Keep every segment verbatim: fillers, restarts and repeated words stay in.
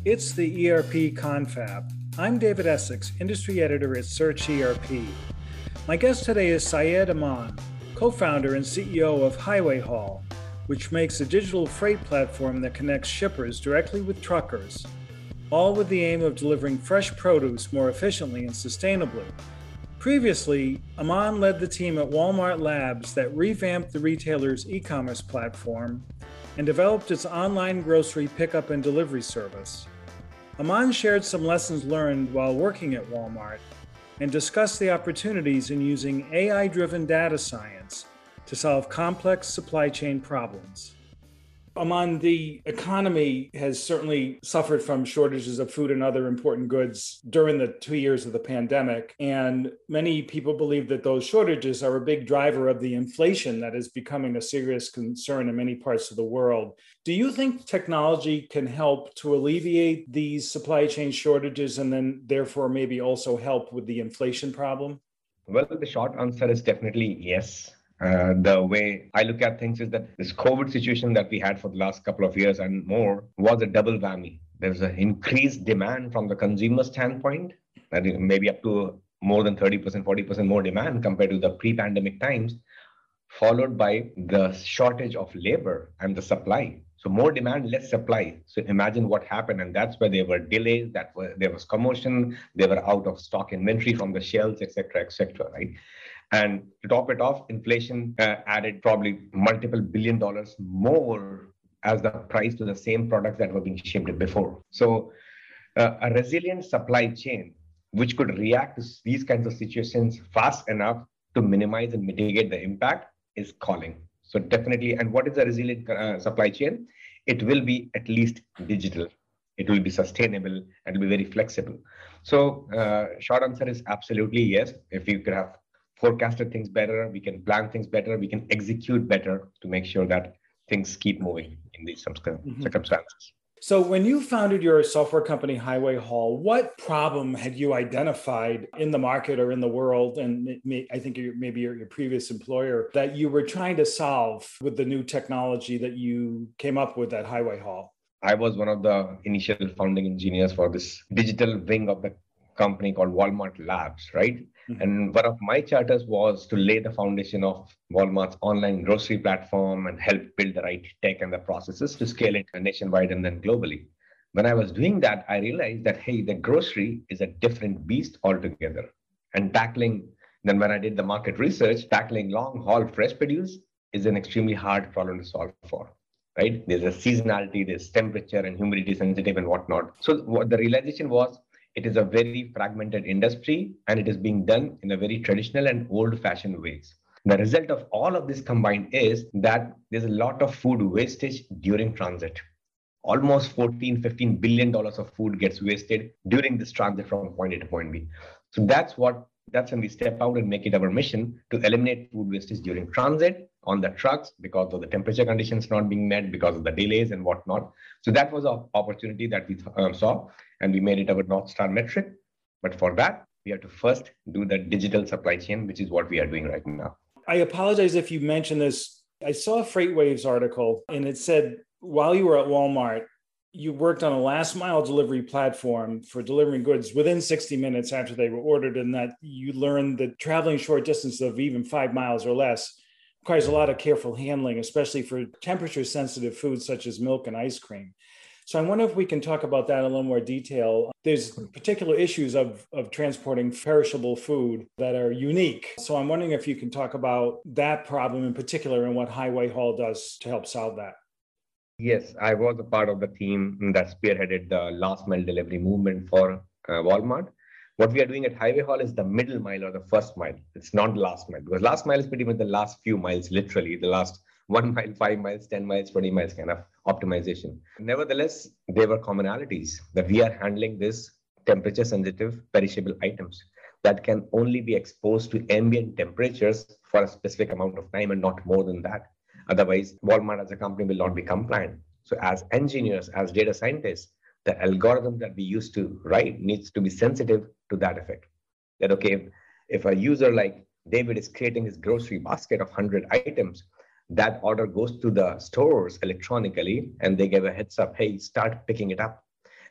It's the E R P Confab. I'm David Essex, Industry Editor at Search E R P. My guest today is Syed Aman, co-founder and C E O of Highway Haul, which makes a digital freight platform that connects shippers directly with truckers, all with the aim of delivering fresh produce more efficiently and sustainably. Previously, Aman led the team at Walmart Labs that revamped the retailer's e-commerce platform and developed its online grocery pickup and delivery service. Aman shared some lessons learned while working at Walmart and discussed the opportunities in using A I-driven data science to solve complex supply chain problems. Aman, the economy has certainly suffered from shortages of food and other important goods during the two years of the pandemic. And many people believe that those shortages are a big driver of the inflation that is becoming a serious concern in many parts of the world. Do you think technology can help to alleviate these supply chain shortages and then therefore maybe also help with the inflation problem? Well, the short answer is definitely yes. Uh, the way I look at things is that this COVID situation that we had for the last couple of years and more was a double whammy. There's an increased demand from the consumer standpoint, that is maybe up to more than thirty percent, forty percent more demand compared to the pre-pandemic times, followed by the shortage of labor and the supply. So more demand, less supply. So imagine what happened. And that's where there were delays, that were, there was commotion, they were out of stock inventory from the shelves, et cetera, et cetera, right? And to top it off, inflation uh, added probably multiple billion dollars more as the price to the same products that were being shipped before. So uh, a resilient supply chain, which could react to these kinds of situations fast enough to minimize and mitigate the impact, is calling. So definitely, and what is a resilient uh, supply chain? It will be at least digital. It will be sustainable and it will be very flexible. So uh, short answer is absolutely yes. If you could have forecasted things better, we can plan things better, we can execute better to make sure that things keep moving in these mm-hmm. circumstances. So when you founded your software company, Highway Haul, what problem had you identified in the market or in the world, and I think maybe your, your previous employer, that you were trying to solve with the new technology that you came up with at Highway Haul? I was one of the initial founding engineers for this digital wing of the company called Walmart Labs, right? Mm-hmm. And one of my charters was to lay the foundation of Walmart's online grocery platform and help build the right tech and the processes to scale it nationwide and then globally. When I was doing that, I realized that, hey, the grocery is a different beast altogether. And tackling, then when I did the market research, tackling long haul fresh produce is an extremely hard problem to solve for. Right? There's a seasonality, there's temperature and humidity sensitive and whatnot. So what the realization was, it is a very fragmented industry and it is being done in a very traditional and old-fashioned ways. The result of all of this combined is that there's a lot of food wastage during transit. Almost fourteen, fifteen billion dollars of food gets wasted during this transit from point A to point B. So that's what that's when we step out and make it our mission to eliminate food wastage during transit on the trucks because of the temperature conditions not being met, because of the delays and whatnot. So that was an opportunity that we uh, saw, and we made it our North Star metric. But for that, we have to first do the digital supply chain, which is what we are doing right now. I apologize if you mentioned this. I saw a FreightWaves article, and it said while you were at Walmart, you worked on a last mile delivery platform for delivering goods within sixty minutes after they were ordered, and that you learned that traveling short distances of even five miles or less requires a lot of careful handling, especially for temperature sensitive foods such as milk and ice cream. So I wonder if we can talk about that in a little more detail. There's particular issues of, of transporting perishable food that are unique. So I'm wondering if you can talk about that problem in particular and what Highway Haul does to help solve that. Yes, I was a part of the team that spearheaded the last mile delivery movement for uh, Walmart. What we are doing at Highway Haul is the middle mile or the first mile. It's not the last mile, because last mile is pretty much the last few miles, literally the last one mile, five miles, ten miles, twenty miles kind of optimization. Nevertheless, there were commonalities that we are handling this temperature sensitive perishable items that can only be exposed to ambient temperatures for a specific amount of time and not more than that. Otherwise, Walmart as a company will not be compliant. So as engineers, as data scientists, the algorithm that we used to write needs to be sensitive to that effect. That, okay, if, if a user like David is creating his grocery basket of one hundred items, that order goes to the stores electronically and they give a heads up, hey, start picking it up.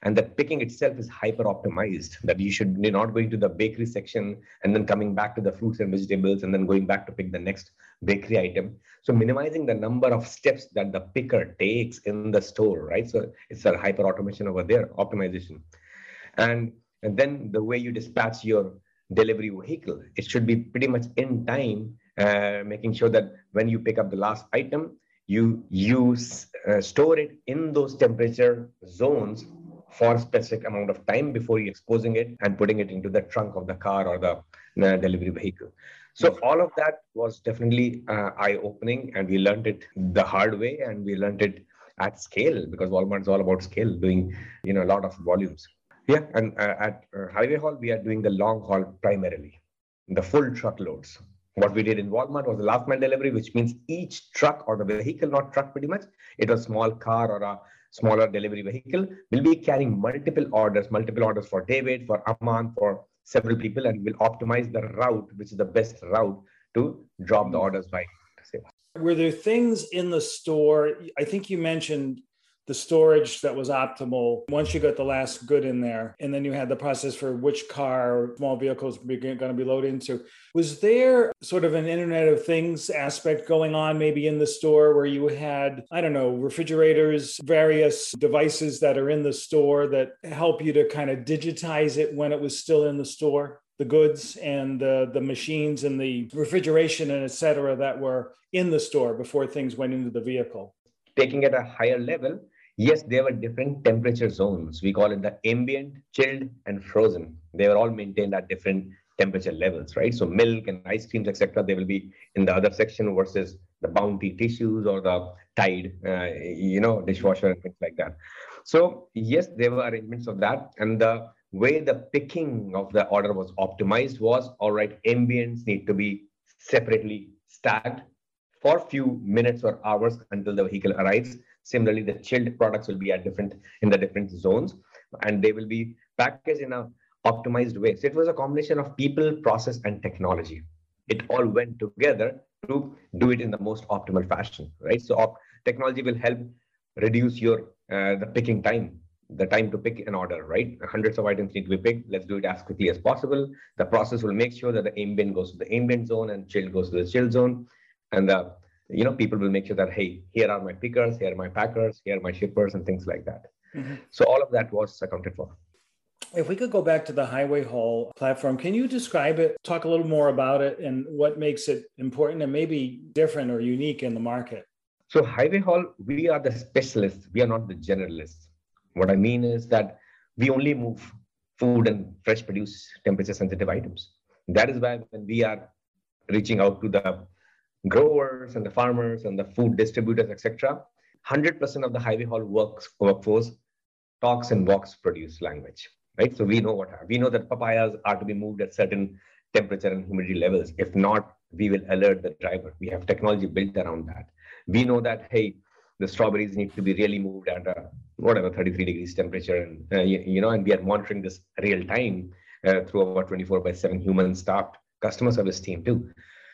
And that picking itself is hyper optimized, that you should you're not going to the bakery section and then coming back to the fruits and vegetables and then going back to pick the next bakery item. So minimizing the number of steps that the picker takes in the store, right? So it's a hyper automation over there, optimization. And, and then the way you dispatch your delivery vehicle, it should be pretty much in time, uh, making sure that when you pick up the last item, you use uh, store it in those temperature zones for a specific amount of time before you exposing it and putting it into the trunk of the car or the uh, delivery vehicle. So all of that was definitely uh, eye-opening, and we learned it the hard way, and we learned it at scale, because Walmart is all about scale, doing you know a lot of volumes. Yeah, and uh, at uh, Highway Haul, we are doing the long haul primarily, the full truckloads. What we did in Walmart was the last mile delivery, which means each truck or the vehicle, not truck pretty much, it was a small car or a smaller delivery vehicle, will be carrying multiple orders, multiple orders for David, for Aman, for several people, and will optimize the route, which is the best route to drop the orders by. Were there things in the store? I think you mentioned the storage that was optimal once you got the last good in there, and then you had the process for which car or small vehicles were going to be loaded into. Was there sort of an Internet of Things aspect going on maybe in the store where you had, I don't know, refrigerators, various devices that are in the store that help you to kind of digitize it when it was still in the store? The goods and the, the machines and the refrigeration and et cetera that were in the store before things went into the vehicle? Taking it at a higher level, yes, there were different temperature zones. We call it the ambient, chilled, and frozen. They were all maintained at different temperature levels, right? So milk and ice creams, et cetera, they will be in the other section versus the Bounty tissues or the Tide, uh, you know, dishwasher and things like that. So yes, there were arrangements of that. And the way the picking of the order was optimized was, all right, ambients need to be separately stacked for a few minutes or hours until the vehicle arrives. Similarly, the chilled products will be at different in the different zones, and they will be packaged in a optimized way. So it was a combination of people, process, and technology. It all went together to do it in the most optimal fashion, right? So op- technology will help reduce your uh, the picking time, the time to pick an order, right? Hundreds of items need to be picked. Let's do it as quickly as possible. The process will make sure that the ambient goes to the ambient zone and chilled goes to the chilled zone. And the you know, people will make sure that, hey, here are my pickers, here are my packers, here are my shippers, and things like that. Mm-hmm. So all of that was accounted for. If we could go back to the Highway Haul platform, can you describe it, talk a little more about it, and what makes it important and maybe different or unique in the market? So Highway Haul, we are the specialists. We are not the generalists. What I mean is that we only move food and fresh produce temperature sensitive items. That is why when we are reaching out to the growers and the farmers and the food distributors, et cetera, one hundred percent of the Highway Haul works, workforce talks and walks produce language, right? So we know what we know that papayas are to be moved at certain temperature and humidity levels. If not, we will alert the driver. We have technology built around that. We know that, hey, the strawberries need to be really moved at a, whatever, thirty-three degrees temperature. And, uh, you, you know, and we are monitoring this real time uh, through our twenty-four by seven human staffed customer service team too.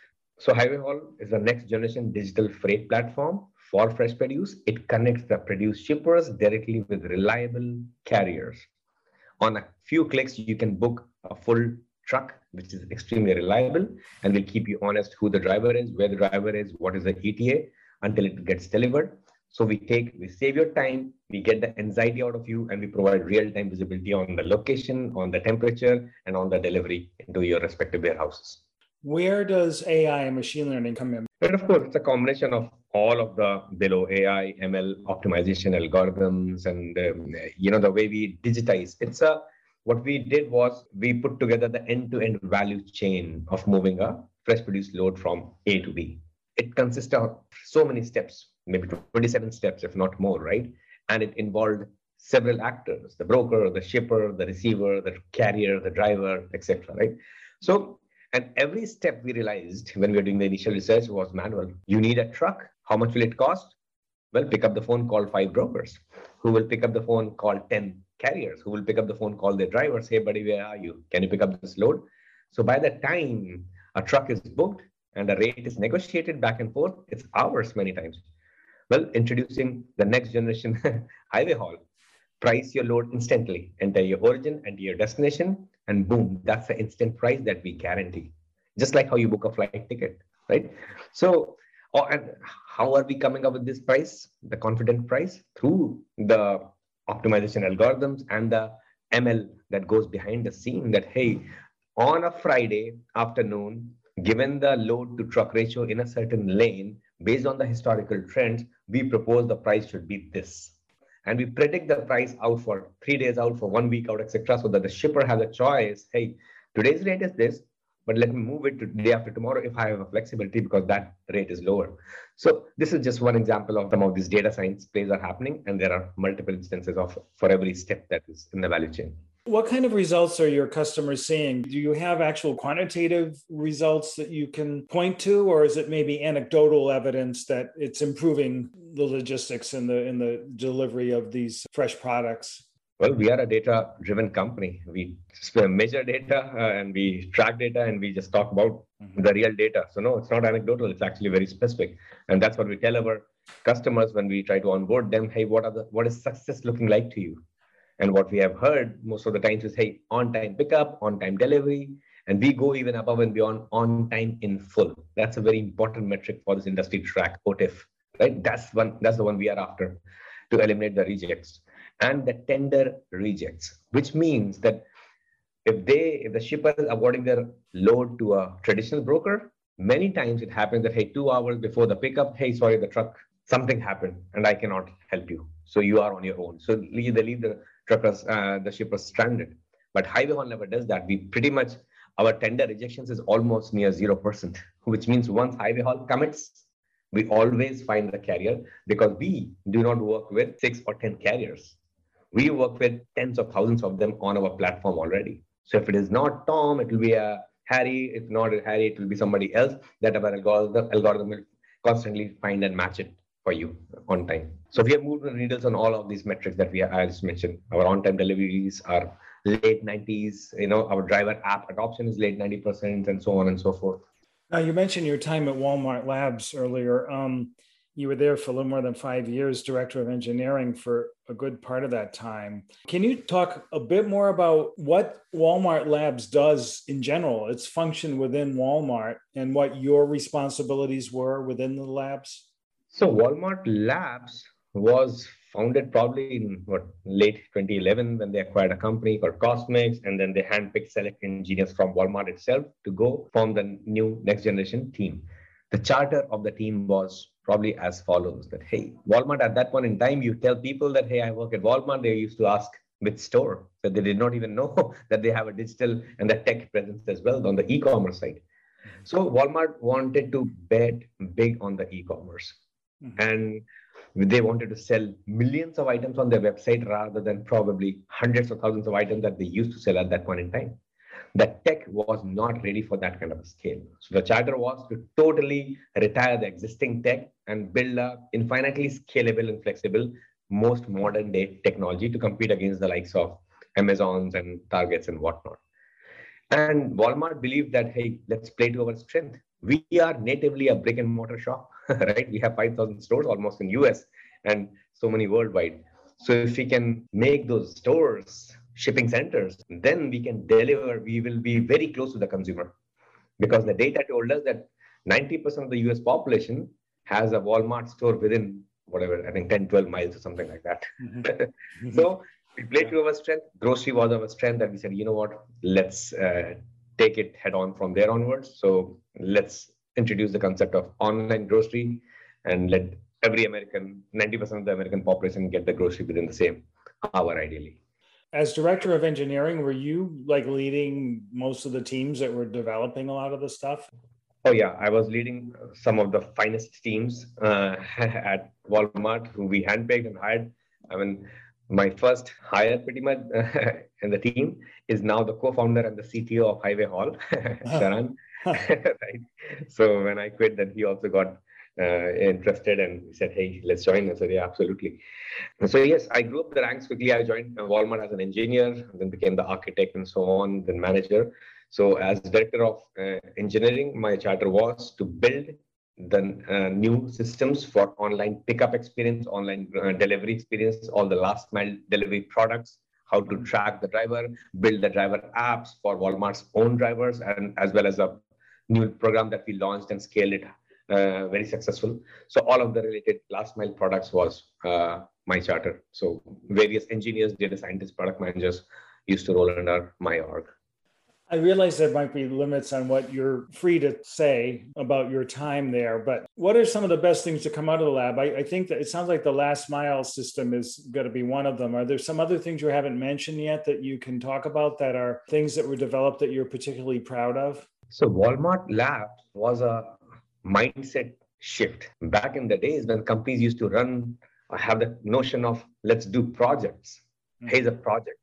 So Highway Haul is the next generation digital freight platform for fresh produce. It connects the produce shippers directly with reliable carriers. On a few clicks, you can book a full truck, which is extremely reliable, and will keep you honest who the driver is, where the driver is, what is the E T A until it gets delivered. So we take, we save your time, we get the anxiety out of you, and we provide real-time visibility on the location, on the temperature, and on the delivery into your respective warehouses. Where does A I and machine learning come in? And of course, it's a combination of all of the below A I, M L, optimization algorithms, and um, you know the way we digitize. It's a what we did was we put together the end-to-end value chain of moving a fresh produce load from A to B. It consists of so many steps, maybe twenty-seven steps, if not more, right? And it involved several actors: the broker, the shipper, the receiver, the carrier, the driver, et cetera. Right? So. And every step we realized when we were doing the initial research was manual. You need a truck. How much will it cost? Well, pick up the phone, call five brokers. Who will pick up the phone, call ten carriers. Who will pick up the phone, call their drivers. Hey, buddy, where are you? Can you pick up this load? So by the time a truck is booked and the rate is negotiated back and forth, it's hours many times. Well, introducing the next generation Highway Haul. price your load instantly, enter your origin, enter your destination, and boom, that's the instant price that we guarantee. Just like how you book a flight ticket, right? So, oh, and how are we coming up with this price, the confident price? Through the optimization algorithms and the M L that goes behind the scene that, hey, on a Friday afternoon, given the load to truck ratio in a certain lane, based on the historical trends, we propose the price should be this. And we predict the price out for three days out, for one week out, et cetera, so that the shipper has a choice. Hey, today's rate is this, but let me move it to the day after tomorrow if I have a flexibility because that rate is lower. So this is just one example of some of these data science plays are happening, and there are multiple instances of for every step that is in the value chain. What kind of results are your customers seeing? Do you have actual quantitative results that you can point to, or is it maybe anecdotal evidence that it's improving the logistics and the in the delivery of these fresh products? Well, we are a data-driven company. We measure data uh, and we track data and we just talk about mm-hmm. the real data. So no, it's not anecdotal. It's actually very specific. And that's what we tell our customers when we try to onboard them. Hey, what are the what is success looking like to you? And what we have heard most of the times is, hey, on-time pickup, on-time delivery, and we go even above and beyond on-time in full. That's a very important metric for this industry to track, O T I F, right? That's one. That's the one we are after to eliminate the rejects and the tender rejects, which means that if they, if the shipper is awarding their load to a traditional broker, many times it happens that, hey, two hours before the pickup, hey, sorry, the truck, something happened and I cannot help you. So you are on your own. So they leave the truckers, uh, the shippers stranded. But Highway Hall never does that. We pretty much, our tender rejections is almost near zero percent, which means once Highway Hall commits, we always find the carrier because we do not work with six or ten carriers. We work with tens of thousands of them on our platform already. So if it is not Tom, it will be a Harry. If not a Harry, it will be somebody else that our algorithm, algorithm will constantly find and match it for you on time. So we have moved the needles on all of these metrics that we I just mentioned. Our on-time deliveries are late nineties. You know, our driver app adoption is late ninety percent, and so on and so forth. Now, you mentioned your time at Walmart Labs earlier. Um, you were there for a little more than five years, director of engineering for a good part of that time. Can you talk a bit more about what Walmart Labs does in general, its function within Walmart, and what your responsibilities were within the labs? So Walmart Labs was founded probably in what late twenty eleven when they acquired a company called Cosmix, and then they handpicked select engineers from Walmart itself to go form the new next generation team. The charter of the team was probably as follows: that hey, Walmart at that point in time, you tell people that hey, I work at Walmart, they used to ask which store, that they did not even know that they have a digital and the tech presence as well on the e-commerce side. So Walmart wanted to bet big on the e-commerce. And they wanted to sell millions of items on their website rather than probably hundreds of thousands of items that they used to sell at that point in time. The tech was not ready for that kind of a scale. So the charter was to totally retire the existing tech and build a infinitely scalable and flexible, most modern day technology to compete against the likes of Amazons and Targets and whatnot. And Walmart believed that, hey, let's play to our strength. We are natively a brick and mortar shop, right? We have five thousand stores almost in U S and so many worldwide. So if we can make those stores shipping centers, then we can deliver, we will be very close to the consumer. Because the data told us that ninety percent of the U S population has a Walmart store within whatever, I think ten, twelve miles or something like that. Mm-hmm. So we played to our strength. Grocery was our strength, and we said, you know what, let's uh, take it head on from there onwards. So let's introduce the concept of online grocery and let every American, ninety percent of the American population get the grocery within the same hour, ideally. As director of engineering, were you like leading most of the teams that were developing a lot of the stuff? Oh yeah, I was leading some of the finest teams uh, at Walmart who we handpicked and hired. I mean, my first hire pretty much uh, in the team is now the co-founder and the C T O of Highway Hall, Sharan. Right. So when I quit, then he also got uh, interested and he said, hey, let's join. I said, yeah, absolutely. And so yes, I grew up the ranks quickly. I joined Walmart as an engineer, then became the architect and so on, then manager. So as director of uh, engineering, my charter was to build the uh, new systems for online pickup experience, online uh, delivery experience, all the last mile delivery products, how to track the driver, build the driver apps for Walmart's own drivers, and as well as a new program that we launched and scaled it uh, very successful. So all of the related last mile products was uh, my charter. So various engineers, data scientists, product managers used to roll under my org. I realize there might be limits on what you're free to say about your time there, but what are some of the best things to come out of the lab? I, I think that it sounds like the last mile system is going to be one of them. Are there some other things you haven't mentioned yet that you can talk about that are things that were developed that you're particularly proud of? So Walmart Lab was a mindset shift. Back in the days when companies used to run or have the notion of let's do projects. Here's a project.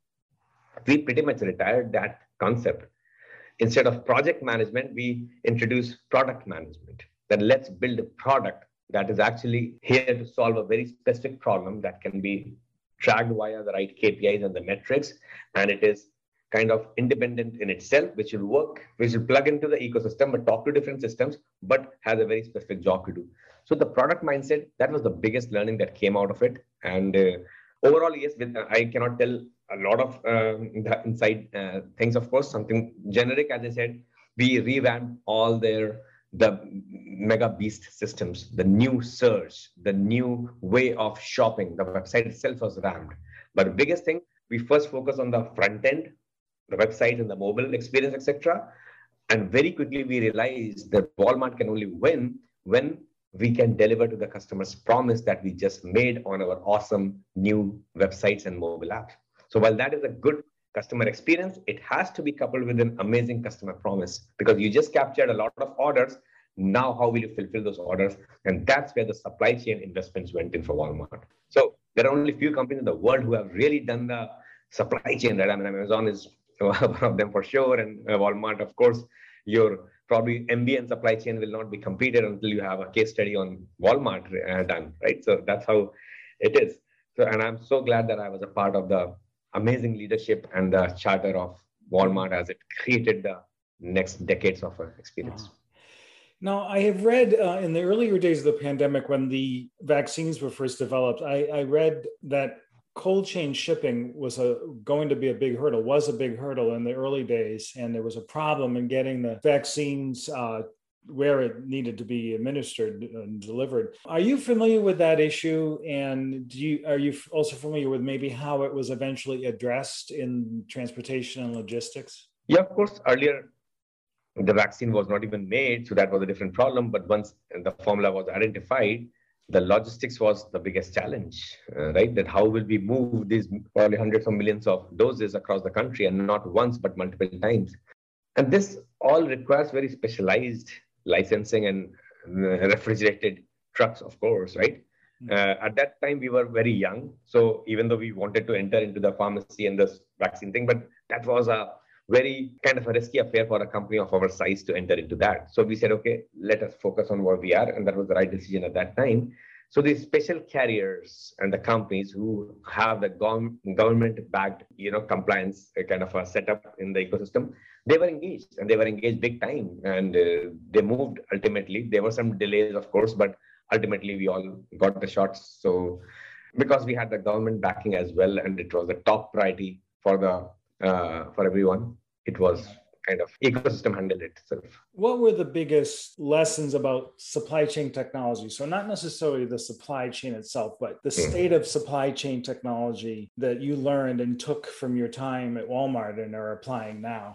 We pretty much retired that concept. Instead of project management, we introduce product management. Then let's build a product that is actually here to solve a very specific problem that can be tracked via the right K P Is and the metrics. And it is kind of independent in itself, which will work, which will plug into the ecosystem, but talk to different systems, but has a very specific job to do. So the product mindset, that was the biggest learning that came out of it. And uh, overall, yes, with, uh, I cannot tell a lot of um, the inside uh, things, of course, something generic, as I said, we revamped all their, the mega beast systems, the new search, the new way of shopping, the website itself was ramped. But the biggest thing, we first focus on the front end, the website and the mobile experience, et cetera. And very quickly, we realized that Walmart can only win when we can deliver to the customer's promise that we just made on our awesome new websites and mobile apps. So while that is a good customer experience, it has to be coupled with an amazing customer promise because you just captured a lot of orders. Now, how will you fulfill those orders? And that's where the supply chain investments went in for Walmart. So there are only a few companies in the world who have really done the supply chain, right? I mean, Amazon is one of them for sure. And Walmart, of course, your probably M B N supply chain will not be completed until you have a case study on Walmart uh, done, right? So that's how it is. So, and I'm so glad that I was a part of the amazing leadership and the charter of Walmart as it created the next decades of experience. Uh-huh. Now, I have read uh, in the earlier days of the pandemic, when the vaccines were first developed, I, I read that cold chain shipping was a, going to be a big hurdle, was a big hurdle in the early days. And there was a problem in getting the vaccines uh, where it needed to be administered and delivered. Are you familiar with that issue? And do you, are you also familiar with maybe how it was eventually addressed in transportation and logistics? Yeah, of course. Earlier, the vaccine was not even made, so that was a different problem. But once the formula was identified, the logistics was the biggest challenge, uh, right? That how will we move these probably hundreds of millions of doses across the country and not once, but multiple times. And this all requires very specialized licensing and uh, refrigerated trucks, of course, right? Mm-hmm. Uh, at that time, we were very young. So even though we wanted to enter into the pharmacy and this vaccine thing, but that was a very kind of a risky affair for a company of our size to enter into that. So we said, okay, let us focus on where we are. And that was the right decision at that time. So these special carriers and the companies who have the government-backed, you know, compliance kind of a setup in the ecosystem, they were engaged and they were engaged big time. And uh, they moved ultimately. There were some delays, of course, but ultimately we all got the shots. So because we had the government backing as well, and it was a top priority for the uh, for everyone, it was kind of ecosystem handled itself. What were the biggest lessons about supply chain technology? So not necessarily the supply chain itself, but the state of supply chain technology that you learned and took from your time at Walmart and are applying now.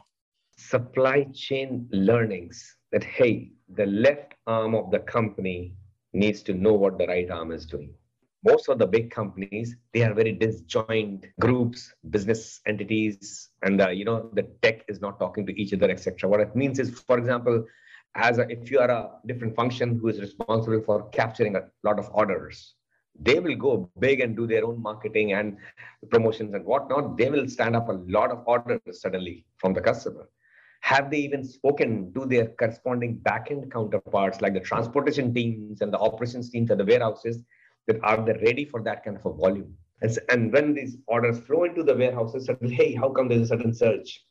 Supply chain learnings that, hey, the left arm of the company needs to know what the right arm is doing. Most of the big companies, they are very disjoint groups, business entities, and uh, you know the tech is not talking to each other, et cetera. What it means is, for example, as a, if you are a different function who is responsible for capturing a lot of orders, they will go big and do their own marketing and promotions and whatnot. They will stand up a lot of orders suddenly from the customer. Have they even spoken to their corresponding backend counterparts like the transportation teams and the operations teams at the warehouses? That are they ready for that kind of a volume? And, and when these orders flow into the warehouses, suddenly, hey, how come there's a certain surge?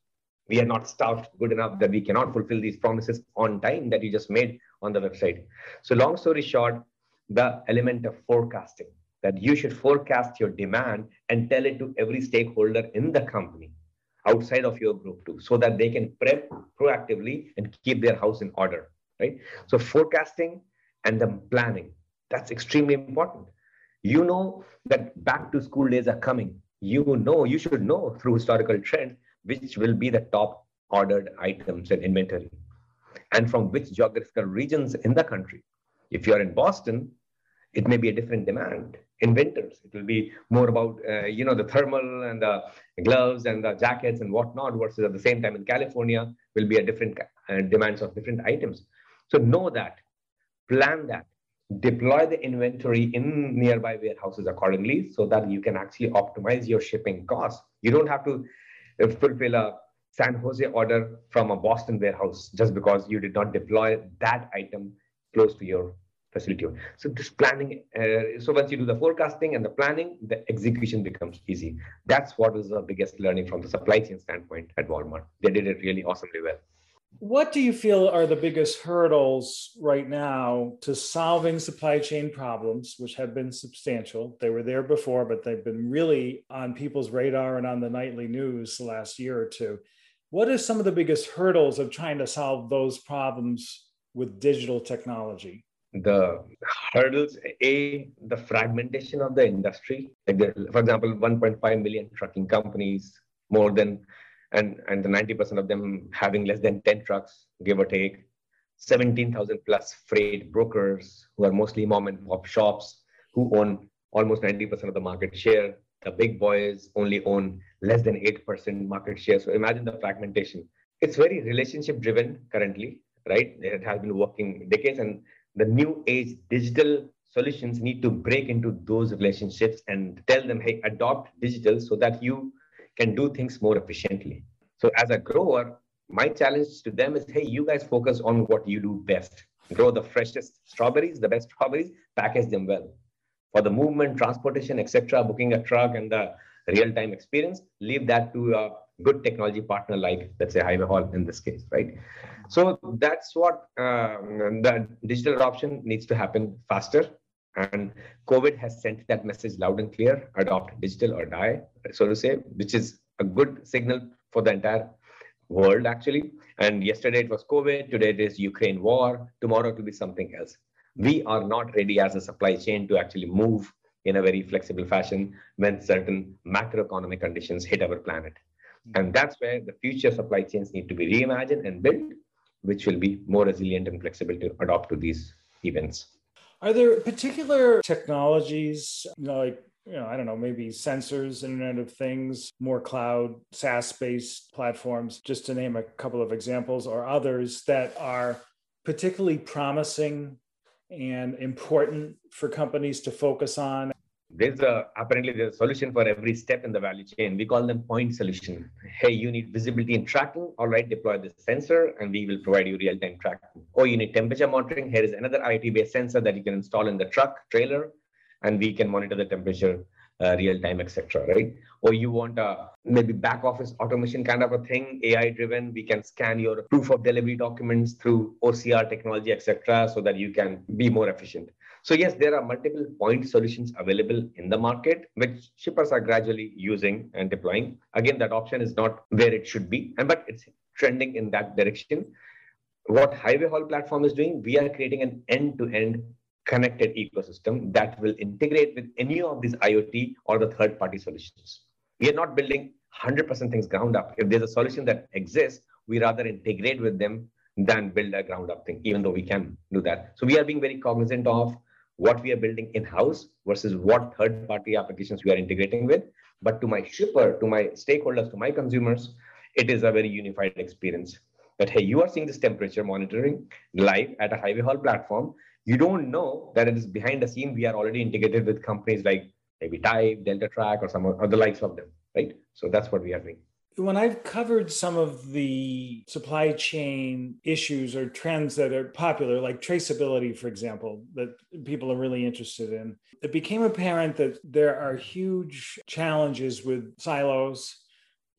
We are not staffed good enough that we cannot fulfill these promises on time that you just made on the website. So long story short, the element of forecasting, that you should forecast your demand and tell it to every stakeholder in the company outside of your group too, so that they can prep proactively and keep their house in order, right? So forecasting and the planning, that's extremely important. You know that back to school days are coming. You know, you should know through historical trend, which will be the top ordered items and inventory, and from which geographical regions in the country. If you're in Boston, it may be a different demand. In winters, it will be more about, uh, you know, the thermal and the gloves and the jackets and whatnot, versus at the same time in California will be a different uh, demands of different items. So know that, plan that, deploy the inventory in nearby warehouses accordingly so that you can actually optimize your shipping costs. You don't have to uh, fulfill a San Jose order from a Boston warehouse just because you did not deploy that item close to your facility. So this planning, uh, so once you do the forecasting and the planning, the execution becomes easy. That's what was the biggest learning from the supply chain standpoint at Walmart. They did it really awesomely well. What do you feel are the biggest hurdles right now to solving supply chain problems, which have been substantial? They were there before, but they've been really on people's radar and on the nightly news the last year or two. What are some of the biggest hurdles of trying to solve those problems with digital technology? The hurdles, A, the fragmentation of the industry. Like the, for example, one point five million trucking companies, more than, and, and the ninety percent of them having less than ten trucks, give or take, seventeen thousand plus freight brokers who are mostly mom and pop shops who own almost ninety percent of the market share. The big boys only own less than eight percent market share. So imagine the fragmentation. It's very relationship driven currently, right? It has been working decades, and the new age digital solutions need to break into those relationships and tell them, hey, adopt digital so that you can do things more efficiently. So as a grower, my challenge to them is, hey, you guys focus on what you do best. Grow the freshest strawberries, the best strawberries, package them well. For the movement, transportation, et cetera, booking a truck and the real-time experience, leave that to a good technology partner like, let's say, Highway Hall in this case, right? So that's what um, the digital adoption needs to happen faster. And COVID has sent that message loud and clear, adopt digital or die, so to say, which is a good signal for the entire world, actually. And yesterday it was COVID, today it is Ukraine war, tomorrow it will be something else. We are not ready as a supply chain to actually move in a very flexible fashion when certain macroeconomic conditions hit our planet. And that's where the future supply chains need to be reimagined and built, which will be more resilient and flexible to adopt to these events. Are there particular technologies, you know, like, you know, I don't know, maybe sensors, Internet of Things, more cloud, SaaS-based platforms, just to name a couple of examples, or others that are particularly promising and important for companies to focus on? There's a, apparently there's a solution for every step in the value chain. We call them point solution. Hey, you need visibility and tracking. All right, deploy this sensor and we will provide you real-time tracking. Or you need temperature monitoring. Here is another IoT-based sensor that you can install in the truck, trailer, and we can monitor the temperature uh, real-time, et cetera, right? Or you want a maybe back office automation kind of a thing, A I-driven. We can scan your proof of delivery documents through O C R technology, et cetera, so that you can be more efficient. So yes, there are multiple point solutions available in the market, which shippers are gradually using and deploying. Again, that option is not where it should be, and but it's trending in that direction. What Highway Hall platform is doing, we are creating an end-to-end connected ecosystem that will integrate with any of these IoT or the third-party solutions. We are not building one hundred percent things ground up. If there's a solution that exists, we rather integrate with them than build a ground up thing, even though we can do that. So we are being very cognizant of what we are building in-house versus what third-party applications we are integrating with. But to my shipper, to my stakeholders, to my consumers, it is a very unified experience. That, hey, you are seeing this temperature monitoring live at a Highway Hall platform. You don't know that it is behind the scene. We are already integrated with companies like maybe Type, Delta Track, or some other likes of them, right? So that's what we are doing. When I've covered some of the supply chain issues or trends that are popular, like traceability, for example, that people are really interested in, it became apparent that there are huge challenges with silos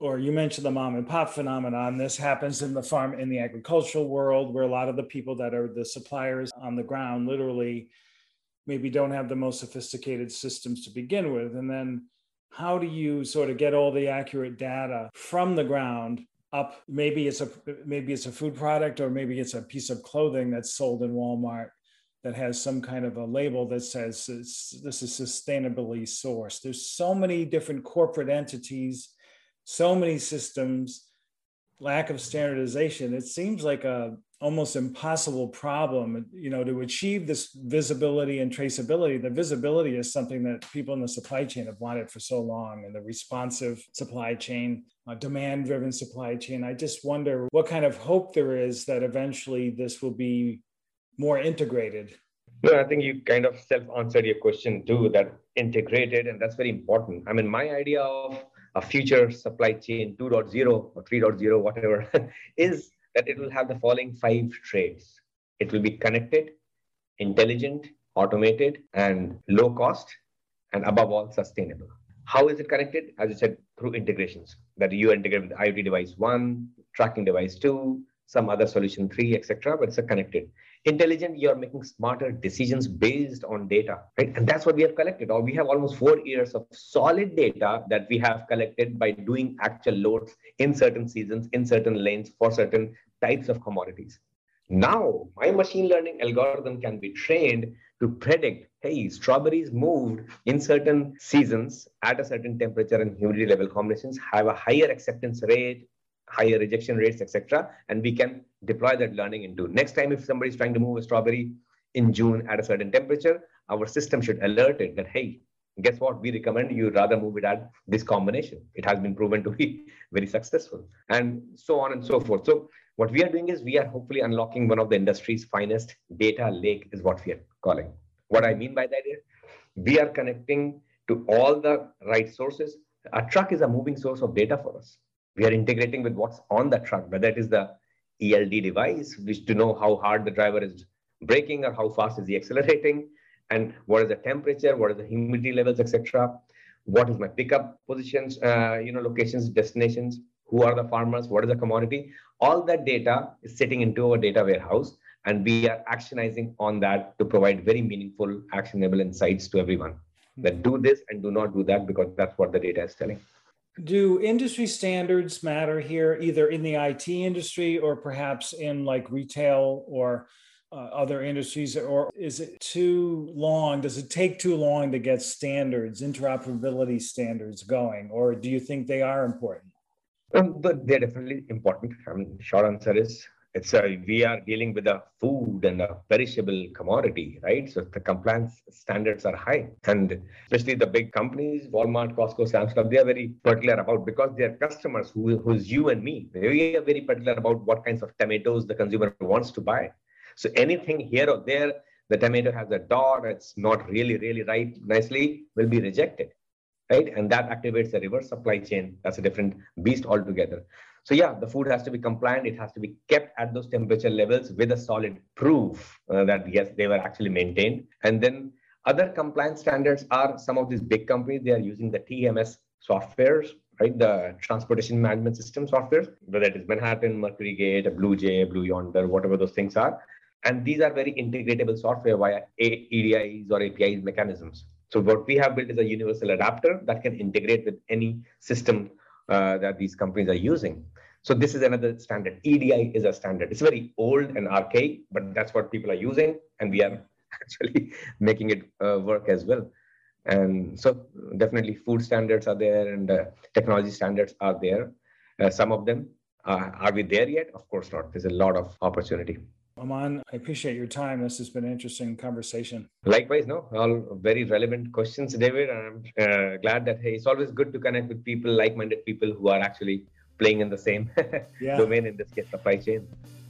or you mentioned the mom and pop phenomenon. This happens in the farm, in the agricultural world, where a lot of the people that are the suppliers on the ground literally maybe don't have the most sophisticated systems to begin with. And then how do you sort of get all the accurate data from the ground up? Maybe it's a maybe it's a food product, or maybe it's a piece of clothing that's sold in Walmart that has some kind of a label that says this is sustainably sourced. There's so many different corporate entities, so many systems, lack of standardization. It seems like a almost impossible problem, you know, to achieve this visibility and traceability. The visibility is something that people in the supply chain have wanted for so long, and the responsive supply chain, uh, demand-driven supply chain. I just wonder what kind of hope there is that eventually this will be more integrated. No, I think you kind of self-answered your question too, that integrated, and that's very important. I mean, my idea of a future supply chain two point oh or three point oh, whatever, is that it will have the following five traits. It will be connected, intelligent, automated, and low cost, and above all, sustainable. How is it connected? As you said, through integrations, that you integrate with IoT device one, tracking device two, some other solution three, et cetera, but it's a connected. Intelligent, you're making smarter decisions based on data, right? And that's what we have collected. Or we have almost four years of solid data that we have collected by doing actual loads in certain seasons, in certain lanes, for certain types of commodities. Now, my machine learning algorithm can be trained to predict, hey, strawberries moved in certain seasons at a certain temperature and humidity level combinations have a higher acceptance rate, higher rejection rates, et cetera. And we can deploy that learning into next time if somebody is trying to move a strawberry in June at a certain temperature, our system should alert it that, hey, guess what? We recommend you rather move it at this combination. It has been proven to be very successful, and so on and so forth. So what we are doing is we are hopefully unlocking one of the industry's finest data lake is what we are calling. What I mean by that is we are connecting to all the right sources. A truck is a moving source of data for us. We are integrating with what's on the truck, whether it is the E L D device, which to know how hard the driver is braking or how fast is he accelerating, and what is the temperature, what is the humidity levels, et cetera. What is my pickup positions, uh, you know, locations, destinations, who are the farmers, what is the commodity. All that data is sitting into our data warehouse, and we are actionizing on that to provide very meaningful, actionable insights to everyone that do this and do not do that, because that's what the data is telling. Do industry standards matter here, either in the I T industry or perhaps in like retail or uh, other industries, or is it too long? Does it take too long to get standards, interoperability standards going, or do you think they are important? Um, but they're definitely important. I mean, short answer is it's a, we are dealing with a food and a perishable commodity, right? So the compliance standards are high, and especially the big companies, Walmart, Costco, Sam's Club, they are very particular about, because their customers, who who's you and me, they are very particular about what kinds of tomatoes the consumer wants to buy. So anything here or there, the tomato has a dot, it's not really, really ripe nicely, will be rejected, right? And that activates the reverse supply chain. That's a different beast altogether. So yeah, the food has to be compliant. It has to be kept at those temperature levels with a solid proof uh, that yes, they were actually maintained. And then other compliance standards are some of these big companies, they are using the T M S softwares, right? The transportation management system softwares, whether it is Manhattan, Mercury Gate, Blue Jay, Blue Yonder, whatever those things are. And these are very integratable software via E D Is or A P Is mechanisms. So what we have built is a universal adapter that can integrate with any system uh, that these companies are using. So this is another standard. E D I is a standard. It's very old and archaic, but that's what people are using, and we are actually making it uh, work as well. And so definitely food standards are there, and uh, technology standards are there. Uh, some of them, uh, are we there yet? Of course not. There's a lot of opportunity. Aman, I appreciate your time. This has been an interesting conversation. Likewise, no, all very relevant questions, David. I'm uh, glad that, hey, it's always good to connect with people, like-minded people who are actually playing in the same yeah. domain, in this case, supply chain.